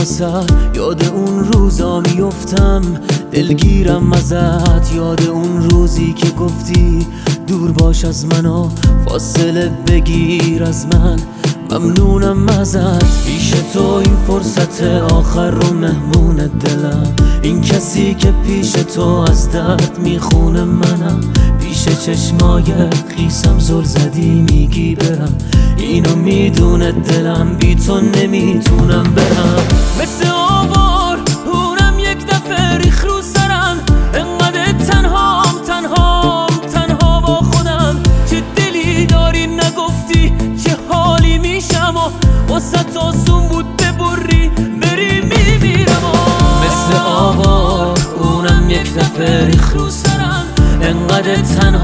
وسط، یاد اون روزا میفتم دلگیرم ازت. یاد اون روزی که گفتی دور باش از منو، فاصله بگیر از من، ممنونم ازت. پیش تو این فرصت آخر رو مهمون دلم، این کسی که پیش تو از درد میخونه منم. پیش چشمای خیسم زل زدی میگی برم، اینو میدونه دلم، بی تو نمیتونم برم. مثل آوار اونم یک دفعه ریخ رو سرم، انقدر تنها با خودم. چه دلی داری نگفتی چه حالی میشم، و واسه آسون بود ببری بری میمیرم. مثل آوار اونم یک دفعه ریخ رو سرم، انقدر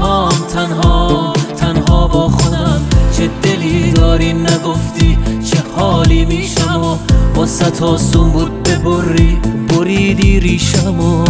تنها با خودم. چه دلی داری نگفتی چه حالی میشم، و واسه آسون بود ببری بریدی ریشمو.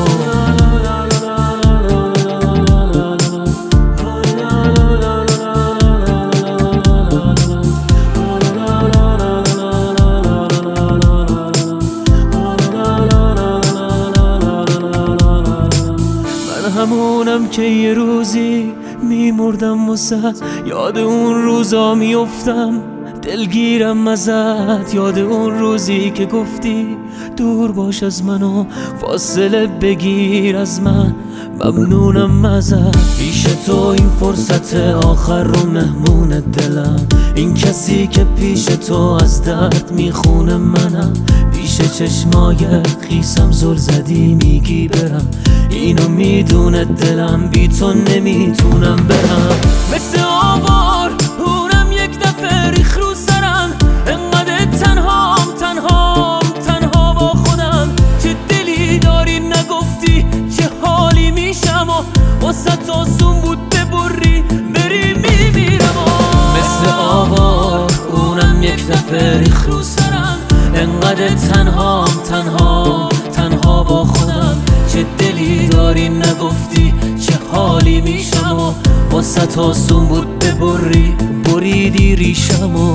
همونم که یه روزی میمردم واسه، یاد اون روزا میفتم دلگیرم ازت. یاد اون روزی که گفتی دور باش از منو، فاصله بگیر از من، ممنونم ازت. پیش تو این فرصت آخر رو مهمون دلم، این کسی که پیش تو از درد میخونه منم. پیش چشمای خیسم زل زدی میگی برم، اینو میدونه دلم، بی تو نمیتونم برم. مثل آوار اونم یک دفعه ریخ رو سرم، انقدر تنها با خودم. چه دلی داری نگفتی چه حالی میشم، و واسه آسون بود ببری بری میمیرم. مثل آوار اونم یک دفعه ریخ رو سرم، انقدر تنها با خودم. چه دلی داری نگفتی چه حالی میشم، و واسه آسون بود ببری بریدی ریشمو.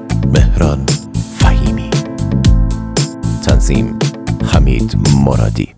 مهران فهیمی، تنظیم حمید مرادی.